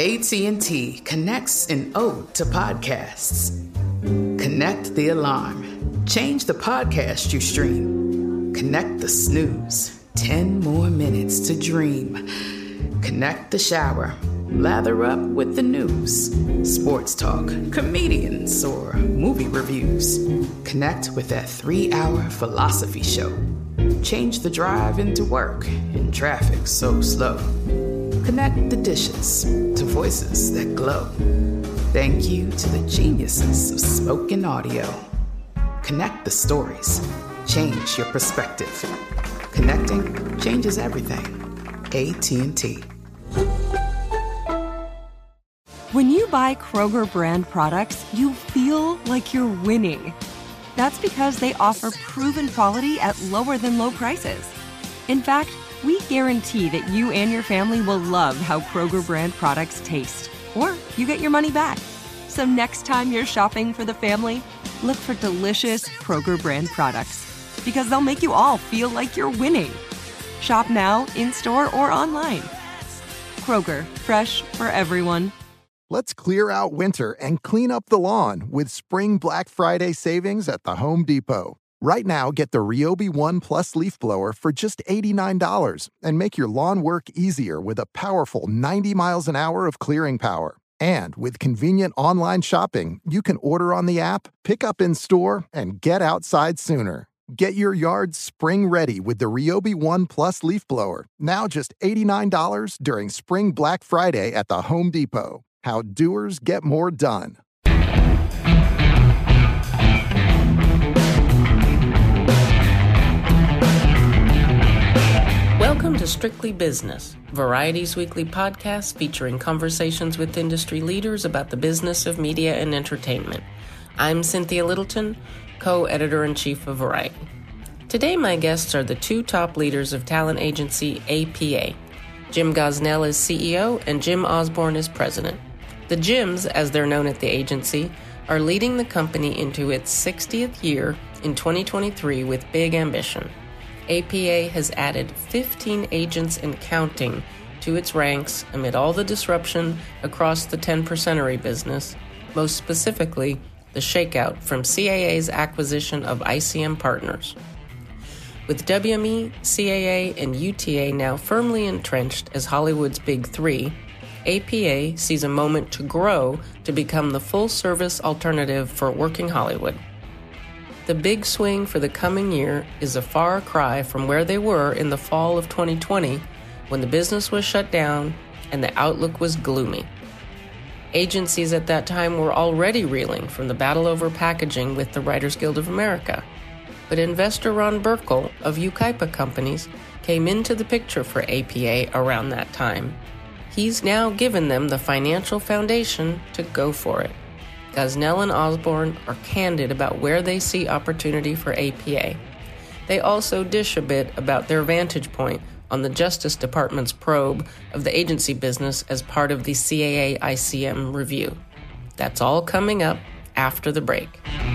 AT&T connects an ode to podcasts. Connect the alarm. Change the podcast you stream. Connect the snooze. 10 more minutes to dream. Connect the shower. Lather up with the news. Sports talk, comedians, or movie reviews. Connect with that 3-hour philosophy show. Change the drive into work in traffic so slow. Connect the dishes to voices that glow. Thank you to the geniuses of spoken audio. Connect the stories. Change your perspective. Connecting changes everything. AT&T. When you buy Kroger brand products, you feel like you're winning. That's because they offer proven quality at lower than low prices. In fact, we guarantee that you and your family will love how Kroger brand products taste, or you get your money back. So next time you're shopping for the family, look for delicious Kroger brand products, because they'll make you all feel like you're winning. Shop now, in-store, or online. Kroger, fresh for everyone. Let's clear out winter and clean up the lawn with Spring Black Friday savings at the Home Depot. Right now, get the Ryobi One Plus leaf blower for just $89 and make your lawn work easier with a powerful 90 miles an hour of clearing power. And with convenient online shopping, you can order on the app, pick up in store, and get outside sooner. Get your yard spring ready with the Ryobi One Plus leaf blower, now just $89 during Spring Black Friday at the Home Depot. How doers get more done. Welcome to Strictly Business, Variety's weekly podcast featuring conversations with industry leaders about the business of media and entertainment. I'm Cynthia Littleton, co-editor-in-chief of Variety. Today my guests are the two top leaders of talent agency APA. Jim Gosnell is CEO and Jim Osborne is president. The Jims, as they're known at the agency, are leading the company into its 60th year in 2023 with big ambition. APA has added 15 agents and counting to its ranks amid all the disruption across the 10%ery business, most specifically the shakeout from CAA's acquisition of ICM Partners. With WME, CAA, and UTA now firmly entrenched as Hollywood's big three, APA sees a moment to grow to become the full-service alternative for working Hollywood. The big swing for the coming year is a far cry from where they were in the fall of 2020, when the business was shut down and the outlook was gloomy. Agencies at that time were already reeling from the battle over packaging with the Writers Guild of America. But investor Ron Burkle of Yucaipa Companies came into the picture for APA around that time. He's now given them the financial foundation to go for it. Gosnell and Osborne are candid about where they see opportunity for APA. They also dish a bit about their vantage point on the Justice Department's probe of the agency business as part of the CAA ICM review. That's all coming up after the break.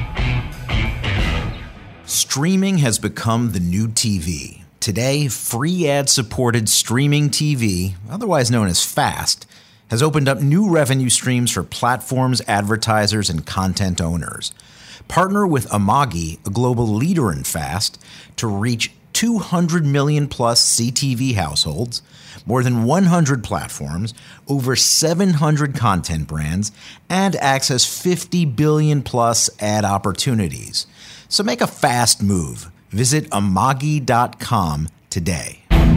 Streaming has become the new TV. Today, free ad-supported streaming TV, otherwise known as FAST, has opened up new revenue streams for platforms, advertisers, and content owners. Partner with Amagi, a global leader in FAST, to reach 200 million plus CTV households, more than 100 platforms, over 700 content brands, and access 50 billion plus ad opportunities. So make a fast move. Visit Amagi.com today.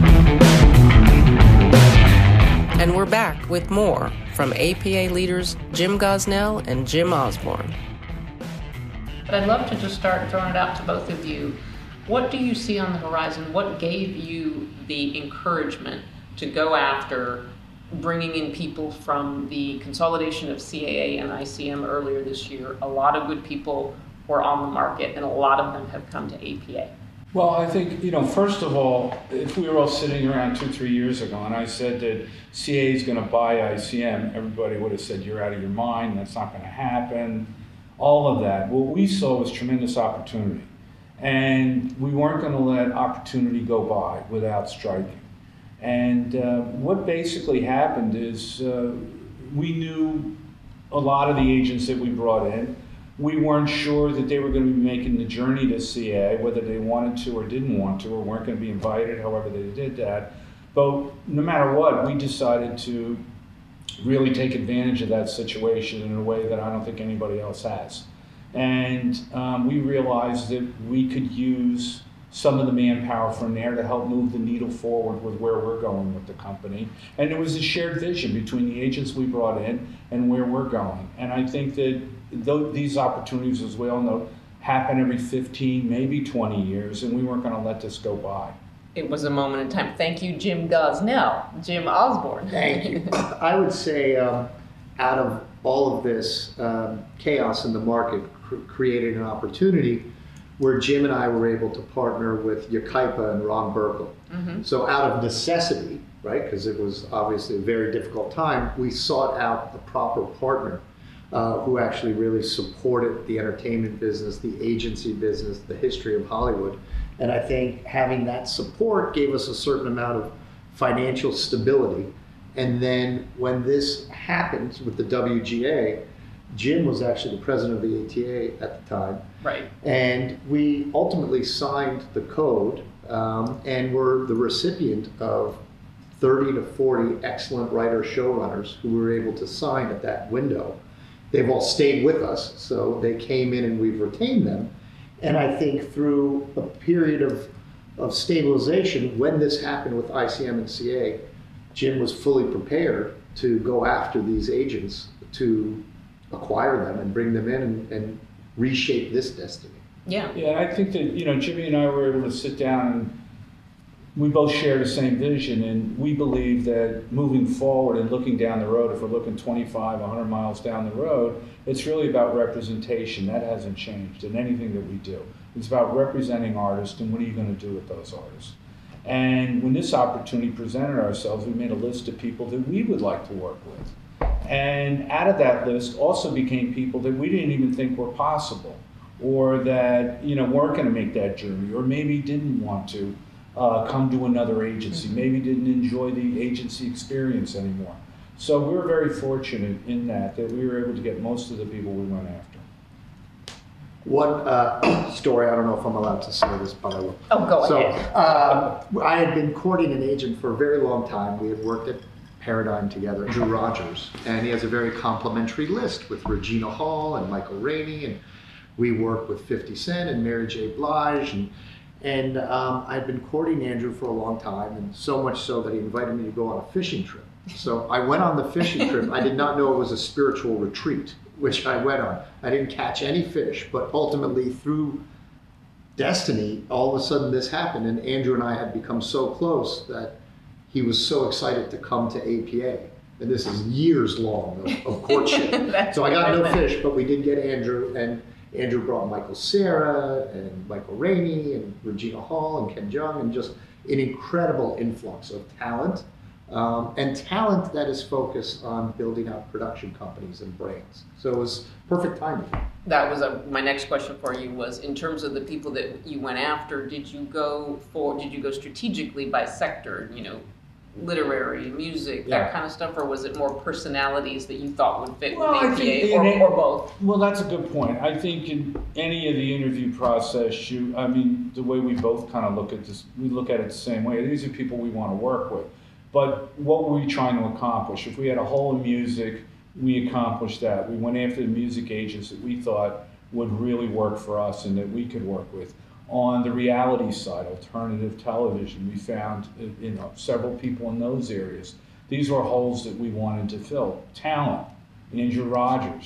And we're back with more from APA leaders Jim Gosnell and Jim Osborne. But I'd love to just start throwing it out to both of you. What do you see on the horizon? What gave you the encouragement to go after bringing in people from the consolidation of CAA and ICM earlier this year? A lot of good people were on the market, and a lot of them have come to APA. Well, I think, first of all, if we were all sitting around 2-3 years ago and I said that CAA is going to buy ICM, everybody would have said, you're out of your mind, that's not going to happen, all of that. What we saw was tremendous opportunity. And we weren't going to let opportunity go by without striking. And what basically happened is we knew a lot of the agents that we brought in. We weren't sure that they were going to be making the journey to CA, whether they wanted to or didn't want to, or weren't going to be invited, however they did that. But no matter what, we decided to really take advantage of that situation in a way that I don't think anybody else has. And we realized that we could use some of the manpower from there to help move the needle forward with where we're going with the company. And it was a shared vision between the agents we brought in and where we're going. And I think that these opportunities, as we all know, happen every 15, maybe 20 years, and we weren't going to let this go by. It was a moment in time. Thank you, Jim Gosnell. Jim Osborne. Thank you. I would say out of all of this chaos in the market created an opportunity where Jim and I were able to partner with Yucaipa and Ron Burkle. Mm-hmm. So out of necessity, right, because it was obviously a very difficult time, we sought out the proper partner who actually really supported the entertainment business, the agency business, the history of Hollywood. And I think having that support gave us a certain amount of financial stability. And then when this happened with the WGA, Jim was actually the president of the ATA at the time. Right. And we ultimately signed the code and were the recipient of 30 to 40 excellent writer showrunners who we were able to sign at that window. They've all stayed with us, so they came in and we've retained them. And I think through a period of stabilization, when this happened with ICM and CA, Jim was fully prepared to go after these agents to acquire them and bring them in and reshape this destiny. Yeah. Yeah, I think that, Jimmy and I were able to sit down and we both share the same vision, and we believe that moving forward and looking down the road, if we're looking 25, 100 miles down the road, it's really about representation. That hasn't changed in anything that we do. It's about representing artists and what are you going to do with those artists. And when this opportunity presented ourselves, we made a list of people that we would like to work with. And out of that list also became people that we didn't even think were possible, or that weren't going to make that journey, or maybe didn't want to come to another agency, maybe didn't enjoy the agency experience anymore. So we were very fortunate in that we were able to get most of the people we went after. One story, I don't know if I'm allowed to say this, but I will. Oh, go ahead. I had been courting an agent for a very long time. We had worked at Paradigm together, Drew Rogers, and he has a very complimentary list with Regina Hall and Michael Rainey, and we worked with 50 Cent and Mary J. Blige, and I'd been courting Andrew for a long time, and so much so that he invited me to go on a fishing trip. So I went on the fishing trip. I did not know it was a spiritual retreat, which I went on. I didn't catch any fish, but ultimately through destiny, all of a sudden this happened, and Andrew and I had become so close that he was so excited to come to APA. And this is years long of courtship. So I got no fish, but we did get Andrew, and Andrew brought Michael Cera and Michael Rainey and Regina Hall and Ken Jeong, and just an incredible influx of talent. And talent that is focused on building out production companies and brands. So it was perfect timing. That was my next question for you, was in terms of the people that you went after, did you go strategically by sector, literary, music, that kind of stuff, or was it more personalities that you thought would fit with APA, or both? Well, that's a good point. I think in any of the interview process, the way we both kind of look at this, we look at it the same way. These are people we want to work with. But what were we trying to accomplish? If we had a hole in music, we accomplished that. We went after the music agents that we thought would really work for us and that we could work with. On the reality side, alternative television, we found several people in those areas. These were holes that we wanted to fill. Talent, Andrew Rogers,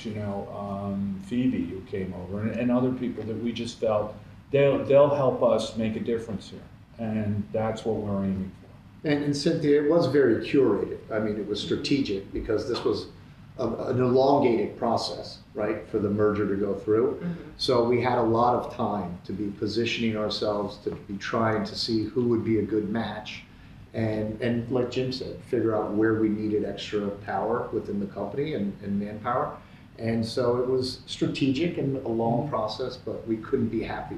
Phoebe, who came over, and other people that we just felt they'll help us make a difference here, and that's what we're aiming for. And Cynthia, it was very curated. I mean, it was strategic because this was an elongated process, right, for the merger to go through. Mm-hmm. So we had a lot of time to be positioning ourselves, to be trying to see who would be a good match, and like Jim said, figure out where we needed extra power within the company and manpower. And so it was strategic and a long process, but we couldn't be happier.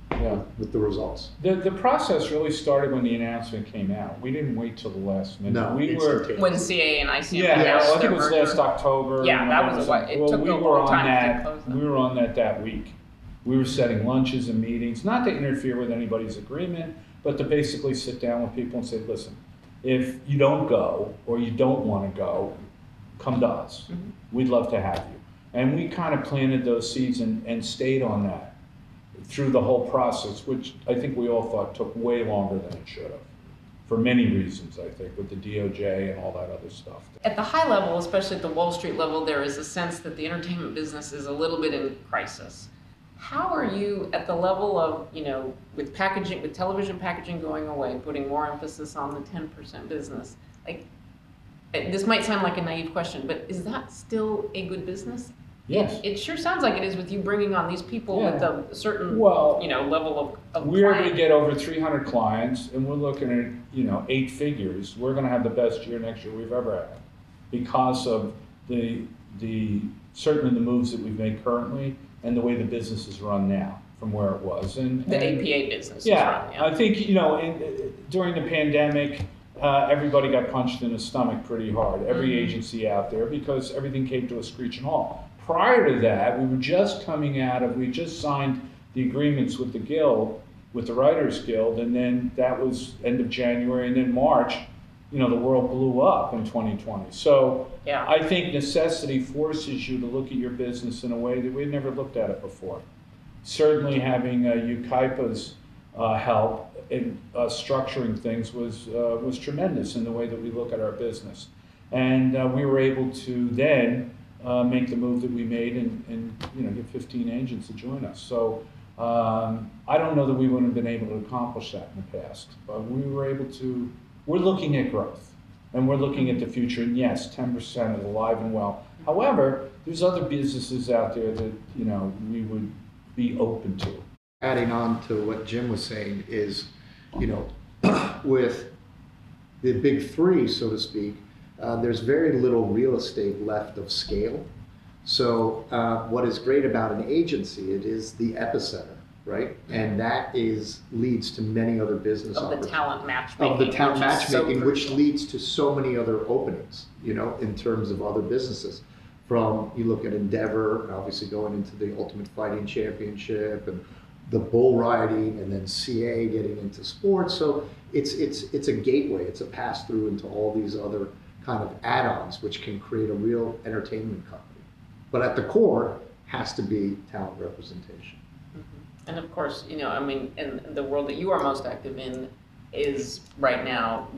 Yeah. with the results. The process really started when the announcement came out. We didn't wait till the last minute. No, we were When CA and ICM yeah. announced I think their it was merger. last October. Yeah, that was November. it took we a were long on time that. to close them. We were on that week. We were setting lunches and meetings, not to interfere with anybody's agreement, but to basically sit down with people and say, listen, if you don't go or you don't want to go, come to us. Mm-hmm. We'd love to have you. And we kind of planted those seeds and stayed on that through the whole process, which I think we all thought took way longer than it should have. For many reasons, I think, with the DOJ and all that other stuff. At the high level, especially at the Wall Street level, there is a sense that the entertainment business is a little bit in crisis. How are you at the level of, with packaging, with television packaging going away, putting more emphasis on the 10% business? Like, this might sound like a naive question, but is that still a good business? Yes. It sure sounds like it is with you bringing on these people with a certain, level of We're client. going to get over 300 clients, and we're looking at 8 figures. We're going to have the best year next year we've ever had because of the certainly the moves that we've made currently and the way the business is run now from where it was. And The APA business is yeah, run, yeah. I think during the pandemic, everybody got punched in the stomach pretty hard. Every agency out there because everything came to a screeching halt. Prior to that, we just signed the agreements with the Guild, with the Writers Guild, and then that was end of January, and then March, the world blew up in 2020. So Yeah. I think necessity forces you to look at your business in a way that we'd never looked at it before. Certainly having Ukaipa's help in structuring things was tremendous in the way that we look at our business. And we were able to then make the move that we made and get 15 agents to join us. So I don't know that we wouldn't have been able to accomplish that in the past, but we were able to. We're looking at growth, and we're looking at the future. And yes, 10% is alive and well. However, there's other businesses out there that we would be open to. Adding on to what Jim was saying is, with the big three, so to speak, there's very little real estate left of scale. So what is great about an agency, it is the epicenter, right? And that leads to many other business Of the opportunities. talent matchmaking. Of the talent which is so matchmaking, which crucial. leads to so many other openings, in terms of other businesses. From, you look at Endeavor, obviously going into the Ultimate Fighting Championship, and the bull riding, and then CA getting into sports. So it's a gateway, it's a pass through into all these other kind of add-ons, which can create a real entertainment company. But at the core has to be talent representation. And of course, in the world that you are most active in is right now,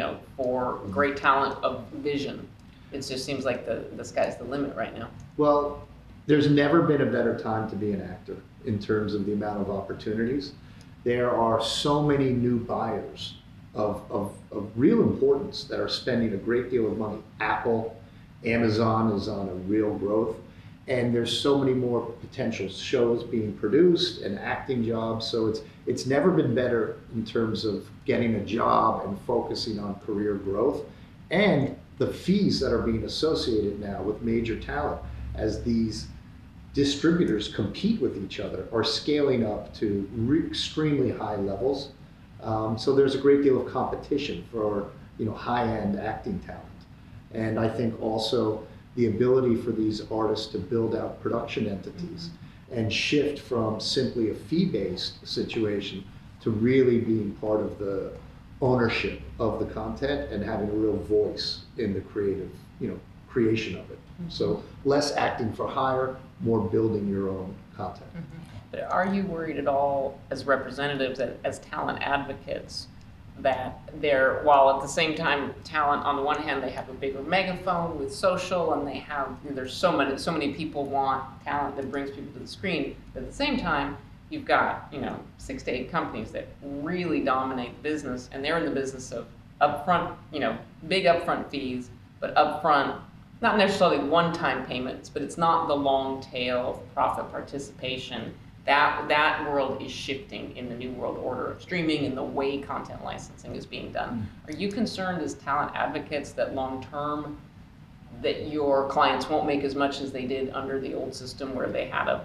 for great talent of vision. It just seems like the sky's the limit right now. Well, there's never been a better time to be an actor in terms of the amount of opportunities. There are so many new buyers of real importance that are spending a great deal of money. Apple, Amazon is on a real growth, and there's so many more potential shows being produced and acting jobs. So it's never been better in terms of getting a job and focusing on career growth, and the fees that are being associated now with major talent as these distributors compete with each other are scaling up to extremely high levels. So there's a great deal of competition for high-end acting talent. And I think also the ability for these artists to build out production entities and shift from simply a fee-based situation to really being part of the ownership of the content and having a real voice in the creative, creation of it. So less acting for hire, more building your own content. But are you worried at all as representatives, as talent advocates, that while at the same time talent, on the one hand, they have a bigger megaphone with social, and there's so many people want talent that brings people to the screen, but at the same time, you've got 6 to 8 companies that really dominate the business, and they're in the business of upfront, big upfront fees, but upfront, not necessarily one-time payments, but it's not the long tail of profit participation. That world is shifting in the new world order of streaming and the way content licensing is being done. Are you concerned as talent advocates that long term that your clients won't make as much as they did under the old system where they had a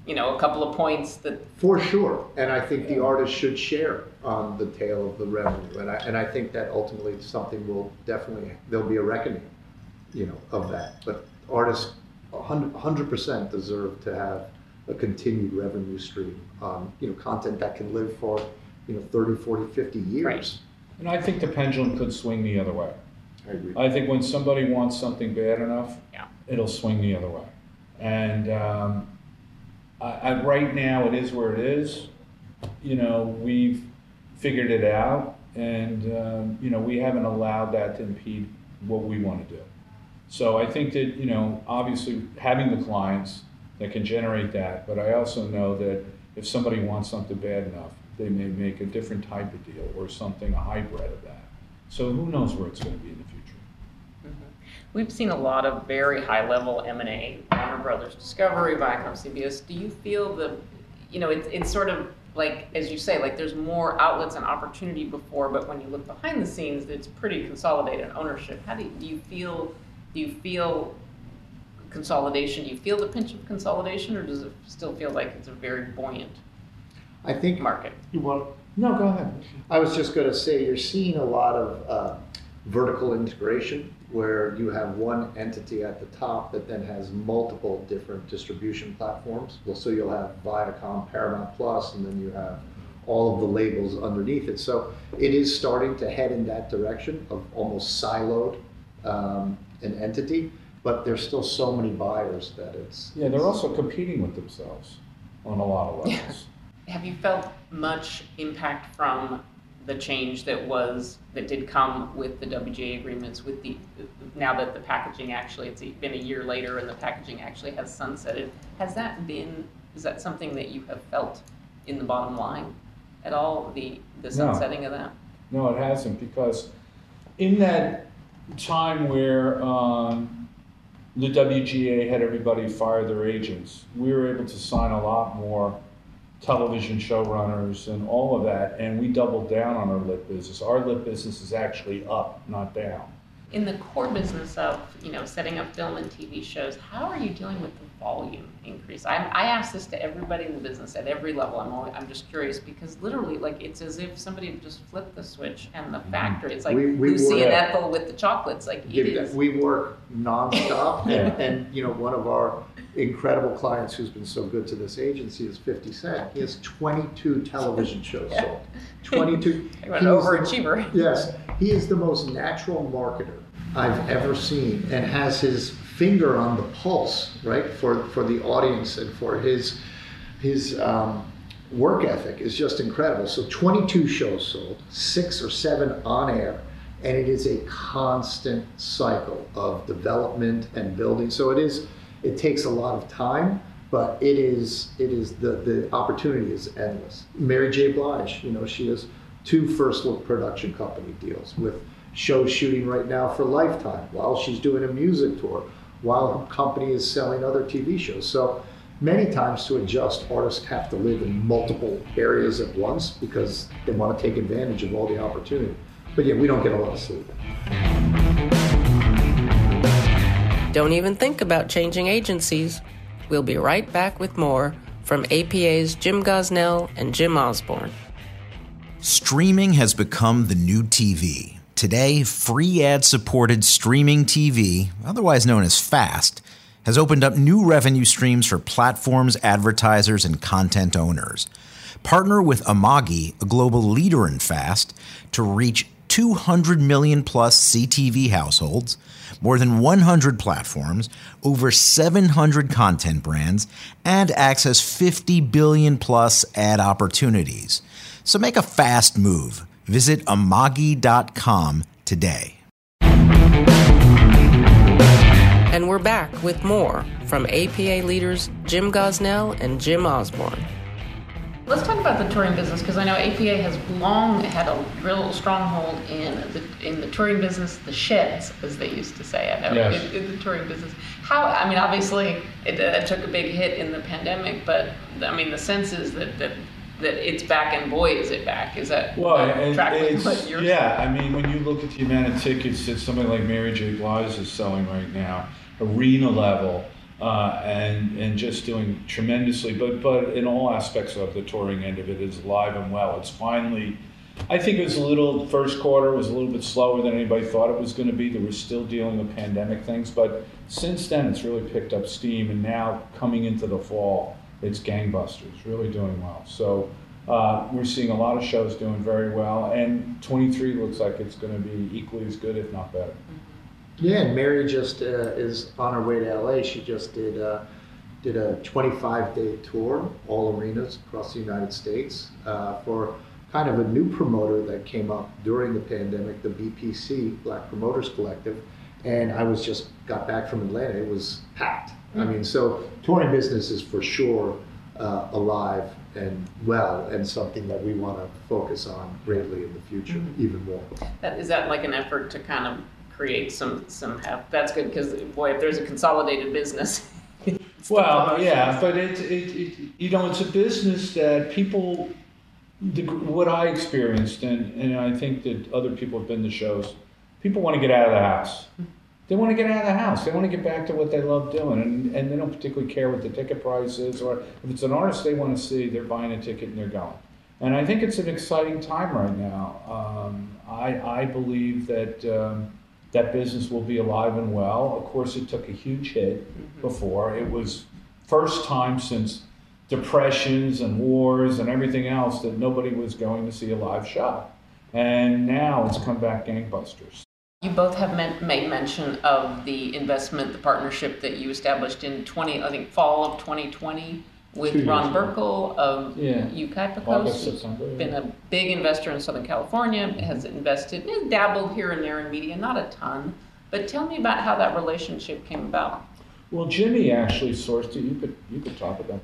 a couple of points that... For sure. And I think the artist should share on the tail of the revenue. And I think that ultimately something there'll be a reckoning, of that. But artists 100% deserve to have a continued revenue stream on, content that can live for, 30, 40, 50 years. Right. And I think the pendulum could swing the other way. I agree. I think when somebody wants something bad enough, it'll swing the other way. And right now it is where it is. We've figured it out, and we haven't allowed that to impede what we want to do. So I think that, obviously having the clients that can generate that, but I also know that if somebody wants something bad enough, they may make a different type of deal or something, a hybrid of that. So who knows where it's going to be in the future. Mm-hmm. We've seen a lot of very high-level M&A, Warner Brothers Discovery, Viacom, CBS. Do you feel it's sort of like, as you say, like there's more outlets and opportunity before, but when you look behind the scenes, it's pretty consolidated ownership. How do you feel consolidation? Do you feel the pinch of consolidation, or does it still feel like it's a very buoyant market? No, go ahead. I was just going to say, you're seeing a lot of vertical integration where you have one entity at the top that then has multiple different distribution platforms. So you'll have Viacom, Paramount Plus, and then you have all of the labels underneath it. So it is starting to head in that direction of almost siloed an entity, but there's still so many buyers that it's... Yeah, they're also competing with themselves on a lot of levels. Have you felt much impact from the change that did come with the WGA agreements, now that the packaging actually, it's been a year later and the packaging actually has sunsetted? Is that something that you have felt in the bottom line at all, the sunsetting of that? No, it hasn't, because in that time where the WGA had everybody fire their agents, we were able to sign a lot more television showrunners and all of that, and we doubled down on our lit business. Our lit business is actually up, not down. In the core business of setting up film and TV shows, how are you dealing with the volume increase? I ask this to everybody in the business at every level. I'm just curious, because literally, like, it's as if somebody just flipped the switch and the factory. It's like Lucy and Ethel with the chocolates. Like it is. We work nonstop, and one of our incredible clients who's been so good to this agency is 50 Cent. He has 22 television shows sold. 22. An overachiever. Yes, he is the most natural marketer I've ever seen, and has his finger on the pulse, right, for the audience, and for his work ethic is just incredible. So 22 shows sold, 6 or 7 on air, and it is a constant cycle of development and building. So it takes a lot of time, but the opportunity is endless. Mary J. Blige, she has 2 first look production company deals with shows shooting right now for Lifetime while she's doing a music tour, while her company is selling other TV shows. So many times, to adjust, artists have to live in multiple areas at once because they want to take advantage of all the opportunity. But yeah, we don't get a lot of sleep. Don't even think about changing agencies. We'll be right back with more from APA's Jim Gosnell and Jim Osborne. Streaming has become the new TV. Today, free ad-supported streaming TV, otherwise known as FAST, has opened up new revenue streams for platforms, advertisers, and content owners. Partner with Amagi, a global leader in FAST, to reach 200 million plus CTV households, more than 100 platforms, over 700 content brands, and access 50 billion plus ad opportunities. So make a fast move. Visit Amagi.com today. And we're back with more from APA leaders Jim Gosnell and Jim Osborne. Let's talk about the touring business, because I know APA has long had a real stronghold in the touring business, the sheds, as they used to say. I know yes. in the touring business. Obviously, it took a big hit in the pandemic, but the sense is that it's back, and boy, is it back. Is that what you're saying? When you look at the amount of tickets that somebody like Mary J. Blige is selling right now, arena level, and just doing tremendously. But in all aspects of the touring end of it is alive and well. It's finally, I think it was first quarter was a little bit slower than anybody thought it was going to be. They were still dealing with pandemic things, but since then it's really picked up steam, and now coming into the fall, it's gangbusters, really doing well. So we're seeing a lot of shows doing very well, and 23 looks like it's going to be equally as good, if not better. Yeah, and Mary just is on her way to LA. She just did a 25-day tour, all arenas across the United States, for kind of a new promoter that came up during the pandemic, the BPC, Black Promoters Collective. And I got back from Atlanta. It was packed. I mean, so touring business is for sure alive and well, and something that we want to focus on greatly in the future, even more. Is that like an effort to kind of create some that's good, because boy, if there's a consolidated business. Well, yeah, but it's a business that people, what I experienced, and I think that other people have been to shows, people want to get out of the house. They want to get out of the house. They want to get back to what they love doing, and they don't particularly care what the ticket price is, or if it's an artist they want to see, they're buying a ticket and they're going. And I think it's an exciting time right now. I believe that that business will be alive and well. Of course, it took a huge hit before. It was first time since depressions and wars and everything else that nobody was going to see a live show. And now it's come back gangbusters. You both have made mention of the investment, the partnership that you established in fall of 2020 with Ron Burkle of Yucaipa Coast, who's been a big investor in Southern California, has invested, has dabbled here and there in media, not a ton. But tell me about how that relationship came about. Well, Jimmy actually sourced it. You could talk about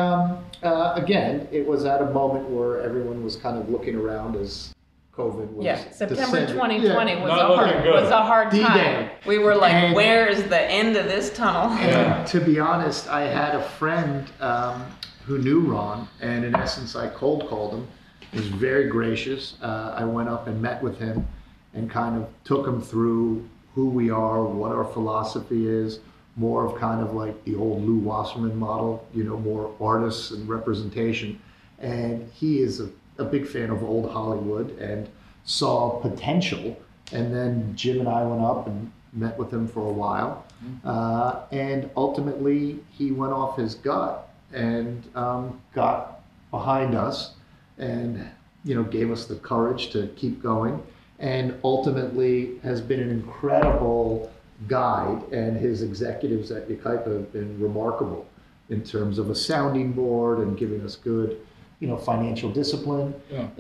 that. Again, it was at a moment where everyone was kind of looking around as COVID was September 2020 was a hard time. D-Day. We were like, where is the end of this tunnel? And to be honest, I had a friend who knew Ron, and in essence, I cold called him. He was very gracious. I went up and met with him and kind of took him through who we are, what our philosophy is, more of kind of like the old Lou Wasserman model, more artists and representation. And he is a big fan of old Hollywood and saw potential. And then Jim and I went up and met with him for a while. And ultimately he went off his gut and got behind us and, gave us the courage to keep going, and ultimately has been an incredible guide. And his executives at Yucaipa have been remarkable in terms of a sounding board and giving us good financial discipline.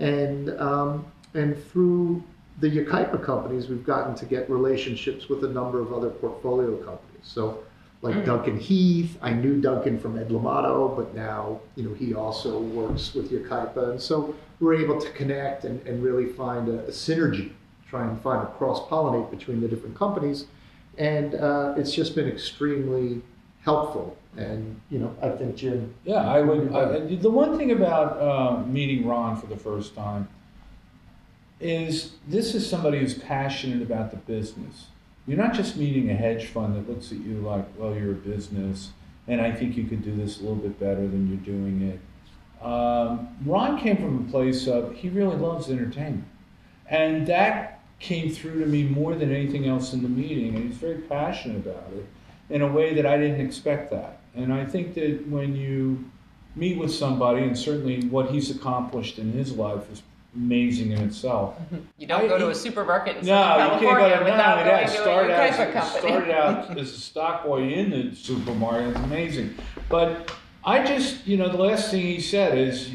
And through the Yucaipa companies, we've gotten to get relationships with a number of other portfolio companies. So like Duncan Heath, I knew Duncan from Ed Lamato, but now, he also works with Yucaipa. And so we're able to connect and really find a synergy, try and find a cross-pollinate between the different companies. And it's just been extremely helpful. And, I think Jim... Yeah, I would... the one thing about meeting Ron for the first time is this is somebody who's passionate about the business. You're not just meeting a hedge fund that looks at you like, well, you're a business, and I think you could do this a little bit better than you're doing it. Ron came from a place of, he really loves entertainment. And that came through to me more than anything else in the meeting, and he's very passionate about it in a way that I didn't expect that. And I think that when you meet with somebody, and certainly what he's accomplished in his life is amazing in itself. You don't go to a supermarket in Southern California without going to a Yucaipa company. Started out as a stock boy in the supermarket. It's amazing. But I just, the last thing he said is,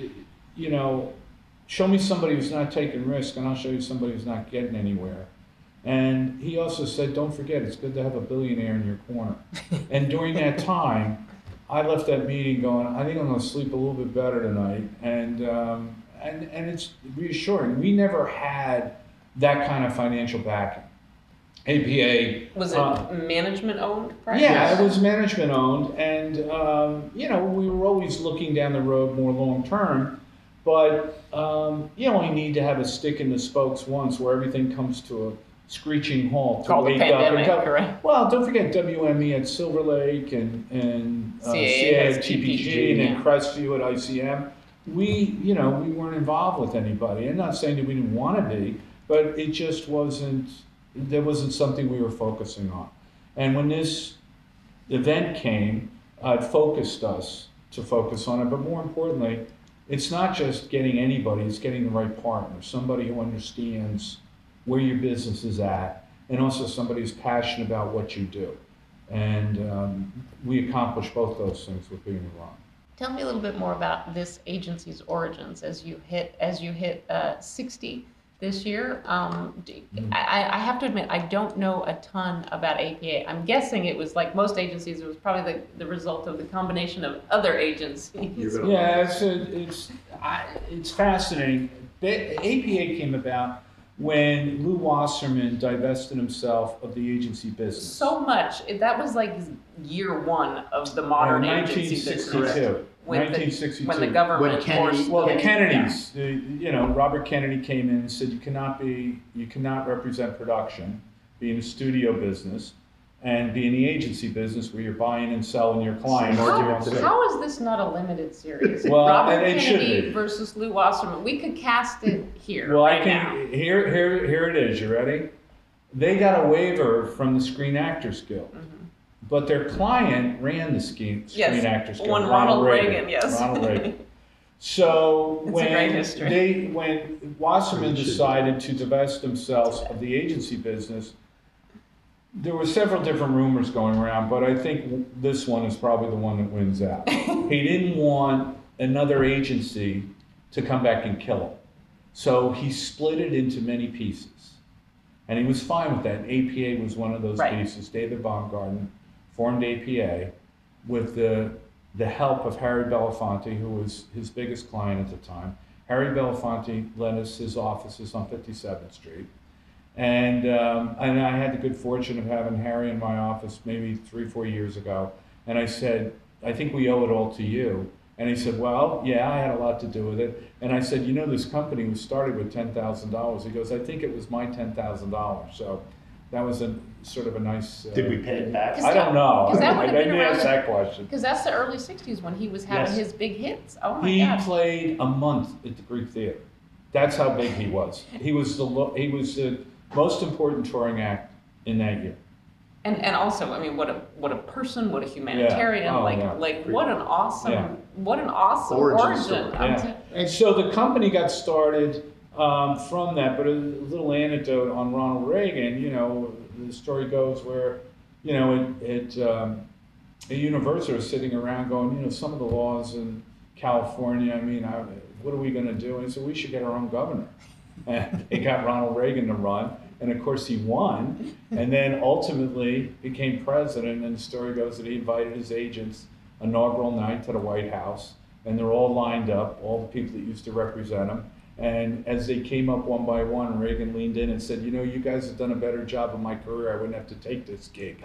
show me somebody who's not taking risk, and I'll show you somebody who's not getting anywhere. And he also said, don't forget, it's good to have a billionaire in your corner. And during that time, I left that meeting going, I think I'm going to sleep a little bit better tonight. And it's reassuring. We never had that kind of financial backing. APA. Was it management owned? Right? Yeah, it was management owned. And, we were always looking down the road more long term. But you only need to have a stick in the spokes once where everything comes to a screeching halt to Called the wake up and pandemic, right? Well, don't forget WME at Silver Lake and CAA at TPG TPG, and then yeah. Crestview at ICM. We weren't involved with anybody. I'm not saying that we didn't want to be, but it just wasn't something we were focusing on. And when this event came, it focused us to focus on it. But more importantly, it's not just getting anybody, it's getting the right partner, somebody who understands where your business is at, and also somebody who's passionate about what you do. And we accomplished both those things with being in Ron. Tell me a little bit more about this agency's origins as you hit 60 this year. I have to admit, I don't know a ton about APA. I'm guessing it was like most agencies, it was probably the result of the combination of other agencies. Yeah, it's fascinating. The APA came about when Lou Wasserman divested himself of the agency business. So much. That was like year one of the modern agency business. 1962. When the government forced. Well, the Kennedys, Robert Kennedy came in and said you cannot represent production, be in the studio business, and be in the agency business where you're buying and selling your clients. How is this not a limited series? Well, Robert it should Kennedy be. versus Lou Wasserman. We could cast it here. Well, now. Here it is. You ready? They got a waiver from the Screen Actors Guild. Mm-hmm. But their client ran the Screen Actors Guild. One Ronald Reagan, yes. Ronald Reagan. So when Wasserman decided to divest themselves of the agency business, there were several different rumors going around, but I think this one is probably the one that wins out. He didn't want another agency to come back and kill him. So he split it into many pieces. And he was fine with that. APA was one of those pieces. David Baumgarten formed APA with the help of Harry Belafonte, who was his biggest client at the time. Harry Belafonte lent us his offices on 57th Street. And I had the good fortune of having Harry in my office maybe 3-4 years ago. And I said, I think we owe it all to you. And he said, well, yeah, I had a lot to do with it. And I said, this company was started with $10,000. He goes, I think it was my $10,000. So that was a sort of a nice... Did we pay it back? I don't know. I didn't ask that question. Because that's the early 60s when he was having his big hits. Oh my He God. played a month at the Greek Theater. That's how big he was. He was the most important touring act in that year. And also, I mean, what a person, what a humanitarian, what an awesome origin. Yeah. And so the company got started from that, but a little anecdote on Ronald Reagan, the story goes where, a university was sitting around going, some of the laws in California, I mean, what are we going to do? And he said, we should get our own governor. And they got Ronald Reagan to run. And of course he won, and then ultimately became president. And the story goes that he invited his agents inaugural night to the White House, and they're all lined up, all the people that used to represent him. And as they came up one by one, Reagan leaned in and said, you guys have done a better job of my career. I wouldn't have to take this gig.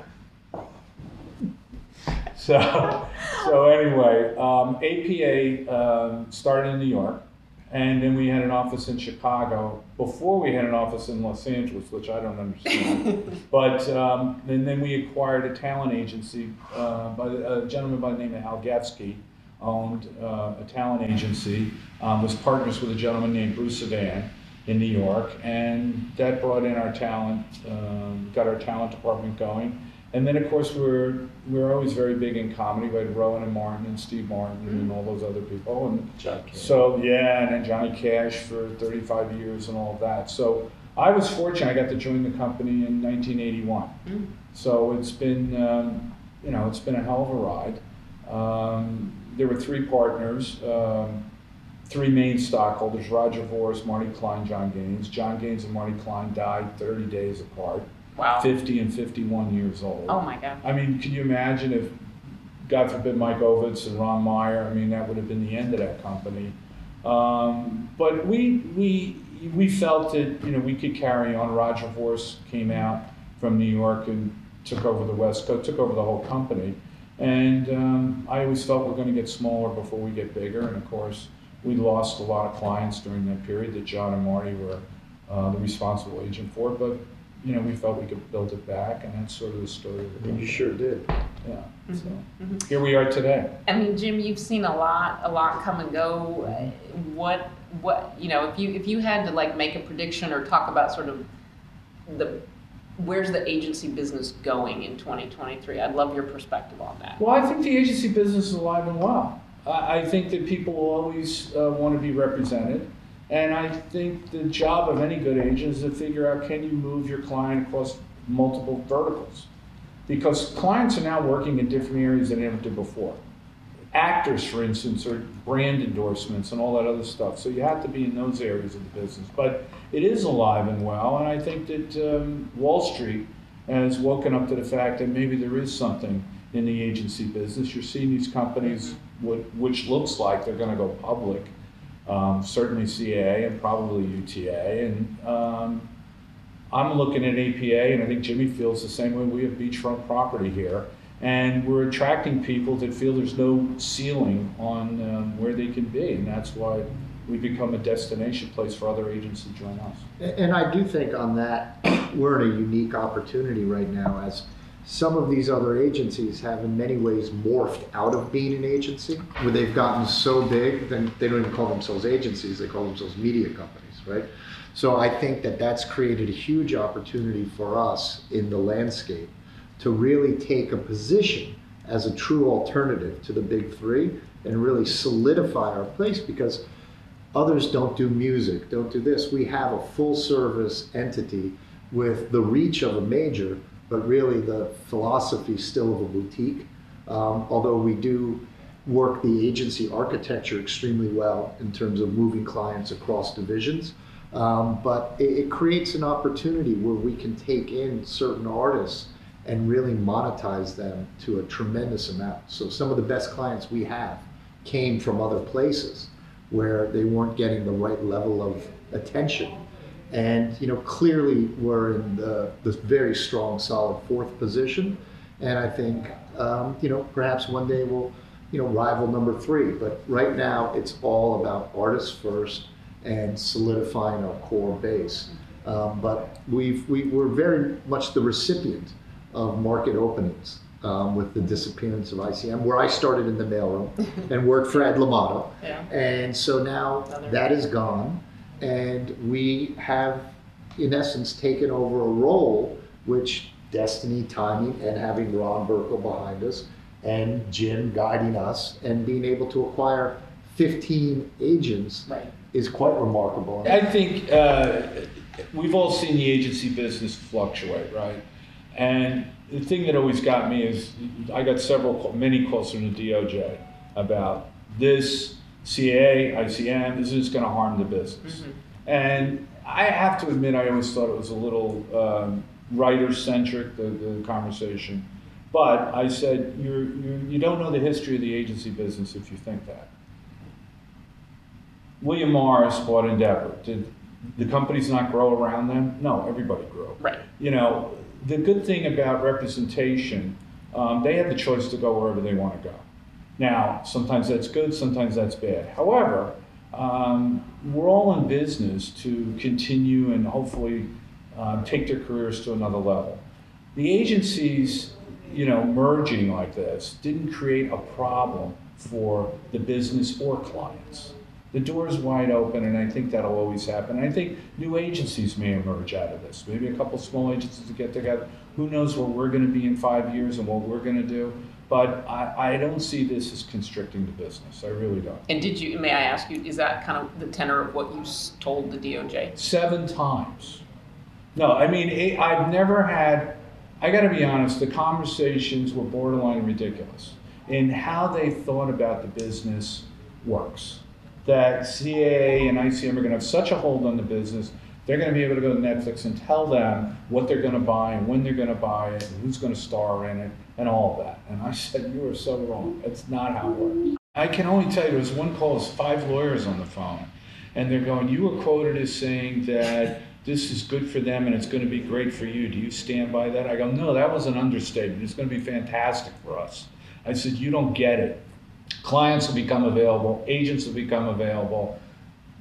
So anyway, APA started in New York. And then we had an office in Chicago before we had an office in Los Angeles, which I don't understand. But and then we acquired a talent agency by a gentleman by the name of Al Gevsky, owned a talent agency, was partners with a gentleman named Bruce Savan in New York, and that brought in our talent, got our talent department going. And then, of course, we were always very big in comedy. We had Rowan and Martin and Steve Martin and all those other people. And John Cash. So, and then Johnny Cash for 35 years and all of that. So I was fortunate. I got to join the company in 1981. So it's been, it's been a hell of a ride. There were 3 partners, 3 main stockholders, Roger Vorse, Marty Klein, John Gaines. John Gaines and Marty Klein died 30 days apart. Wow. 50 and 51 years old. Oh my God. I mean, can you imagine if, God forbid, Mike Ovitz and Ron Meyer, I mean, that would have been the end of that company. But we felt that, we could carry on. Roger Vorse came out from New York and took over the West Coast, took over the whole company. And I always felt we're going to get smaller before we get bigger. And of course, we lost a lot of clients during that period that John and Marty were the responsible agent for. But we felt we could build it back, and that's sort of the story of the company. You sure did. Yeah. So here we are today. I mean, Jim, you've seen a lot come and go. What if you had to like make a prediction or talk about sort of where's the agency business going in 2023? I'd love your perspective on that. Well, I think the agency business is alive and well. I think that people will always want to be represented. And I think the job of any good agent is to figure out, can you move your client across multiple verticals? Because clients are now working in different areas than they ever did before. Actors, for instance, are brand endorsements and all that other stuff. So you have to be in those areas of the business. But it is alive and well, and I think that Wall Street has woken up to the fact that maybe there is something in the agency business. You're seeing these companies, which looks like they're going to go public. Certainly CAA and probably UTA, and I'm looking at APA, and I think Jimmy feels the same way. We have beachfront property here, and we're attracting people that feel there's no ceiling on where they can be, and that's why we become a destination place for other agents to join us. And I do think on that, we're in a unique opportunity right now, as some of these other agencies have in many ways morphed out of being an agency, where they've gotten so big, then they don't even call themselves agencies, they call themselves media companies, right? So I think that that's created a huge opportunity for us in the landscape to really take a position as a true alternative to the big three and really solidify our place, because others don't do music, don't do this. We have a full service entity with the reach of a major, but really the philosophy still of a boutique. Although we do work the agency architecture extremely well in terms of moving clients across divisions. But it creates an opportunity where we can take in certain artists and really monetize them to a tremendous amount. So some of the best clients we have came from other places where they weren't getting the right level of attention. And clearly we're in the very strong, solid fourth position. And I think, perhaps one day we'll, rival number 3. But right now it's all about artists first and solidifying our core base. But we're very much the recipient of market openings with the disappearance of ICM, where I started in the mailroom and worked for Ed Lamato. Yeah. And so now that is gone. And we have, in essence, taken over a role which destiny, timing, and having Ron Burkle behind us and Jim guiding us and being able to acquire 15 agents is quite remarkable. I think we've all seen the agency business fluctuate, right? And the thing that always got me is I got many calls from the DOJ about this CAA, ICM, this is going to harm the business. Mm-hmm. And I have to admit, I always thought it was a little writer-centric, the conversation. But I said, you don't know the history of the agency business if you think that. William Morris bought Endeavor. Did the companies not grow around them? No, everybody grew. Right. The good thing about representation, they have the choice to go wherever they want to go. Now, sometimes that's good, sometimes that's bad. However, we're all in business to continue and hopefully take their careers to another level. The agencies, merging like this didn't create a problem for the business or clients. The door is wide open, and I think that'll always happen. I think new agencies may emerge out of this. Maybe a couple small agencies to get together. Who knows where we're going to be in 5 years and what we're going to do. But I don't see this as constricting the business. I really don't. And may I ask you, is that kind of the tenor of what you told the DOJ? 7 times. No, I mean, I've never had, I got to be honest, the conversations were borderline ridiculous in how they thought about the business works. That CAA and ICM are going to have such a hold on the business, they're going to be able to go to Netflix and tell them what they're going to buy and when they're going to buy it and who's going to star in it and all of that. And I said, you are so wrong. That's not how it works. I can only tell you, there was one call, there's 5 lawyers on the phone, and they're going, you were quoted as saying that this is good for them and it's going to be great for you. Do you stand by that? I go, no, that was an understatement. It's going to be fantastic for us. I said, you don't get it. Clients will become available, agents will become available.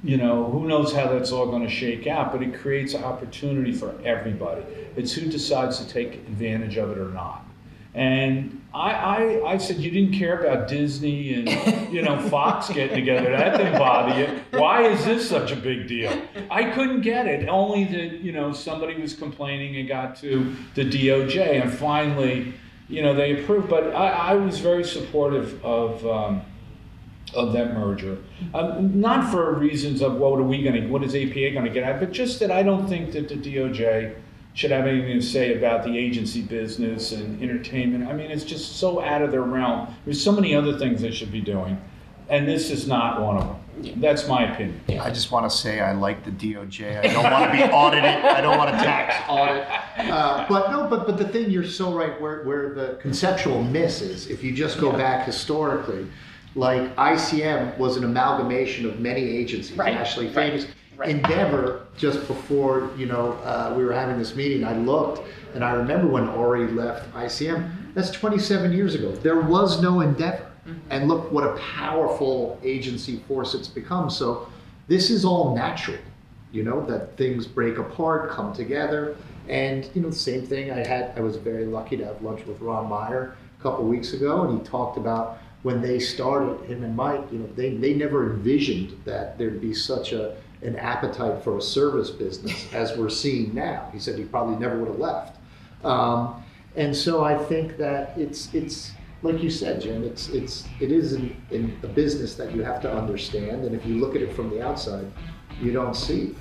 who knows how that's all going to shake out, but it creates an opportunity for everybody. It's who decides to take advantage of it or not. And I said, you didn't care about Disney and, Fox getting together. That didn't bother you. Why is this such a big deal? I couldn't get it. Only that, somebody was complaining and got to the DOJ, and finally, they approved. But I was very supportive of that merger. Not for reasons of what is APA going to get at, but just that I don't think that the DOJ should have anything to say about the agency business and entertainment. I mean, it's just so out of their realm. There's so many other things they should be doing, and this is not one of them. That's my opinion. I just want to say I like the DOJ. I don't want to be audited. I don't want a tax audit. But the thing, you're so right, where the conceptual miss is, if you just go back historically, like ICM was an amalgamation of many agencies, Ashley Famous. Right. Endeavor, just before we were having this meeting, I looked and I remember when Ori left ICM, that's 27 years ago. There was no Endeavor. Mm-hmm. And look what a powerful agency force it's become. So this is all natural, that things break apart, come together. And the same thing I was very lucky to have lunch with Ron Meyer a couple weeks ago, and he talked about when they started, him and Mike, they never envisioned that there'd be such an appetite for a service business as we're seeing now. He said he probably never would have left. And so I think that it's like you said, Jim, it is in a business that you have to understand, and if you look at it from the outside, you don't see.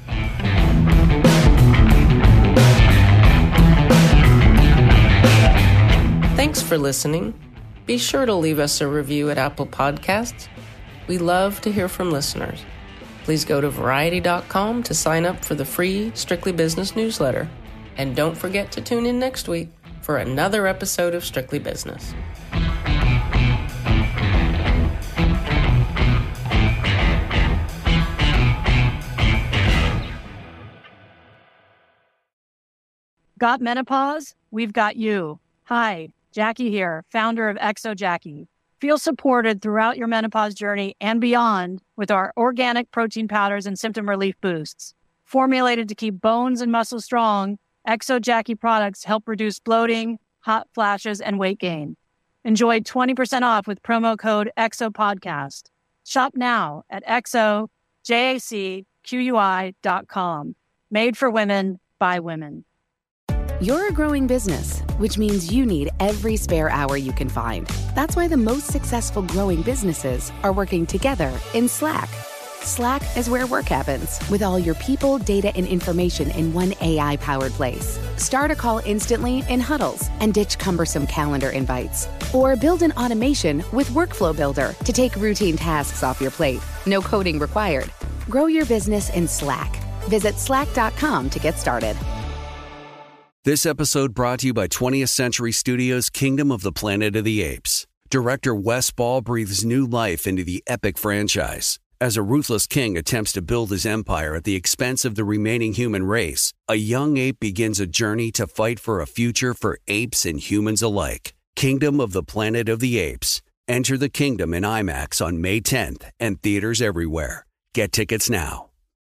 Thanks for listening. Be sure to leave us a review at Apple Podcasts. We love to hear from listeners. Please go to Variety.com to sign up for the free Strictly Business newsletter. And don't forget to tune in next week for another episode of Strictly Business. Got menopause? We've got you. Hi, Jackie here, founder of Exo Jackie. Feel supported throughout your menopause journey and beyond with our organic protein powders and symptom relief boosts. Formulated to keep bones and muscles strong, Exo Jackie products help reduce bloating, hot flashes, and weight gain. Enjoy 20% off with promo code EXOPODCAST. Shop now at exojacqui.com. Made for women, by women. You're a growing business, which means you need every spare hour you can find. That's why the most successful growing businesses are working together in Slack. Slack is where work happens, with all your people, data, and information in one AI-powered place. Start a call instantly in huddles and ditch cumbersome calendar invites. Or build an automation with Workflow Builder to take routine tasks off your plate. No coding required. Grow your business in Slack. Visit slack.com to get started. This episode brought to you by 20th Century Studios' Kingdom of the Planet of the Apes. Director Wes Ball breathes new life into the epic franchise. As a ruthless king attempts to build his empire at the expense of the remaining human race, a young ape begins a journey to fight for a future for apes and humans alike. Kingdom of the Planet of the Apes. Enter the kingdom in IMAX on May 10th and theaters everywhere. Get tickets now.